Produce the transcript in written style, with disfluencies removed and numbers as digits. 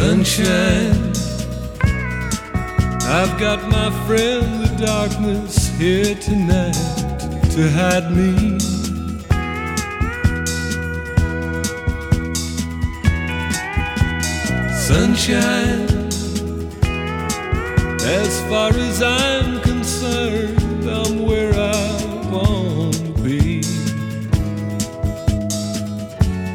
Sunshine, I've got my friend the darkness here tonight to hide me. Sunshine, as far as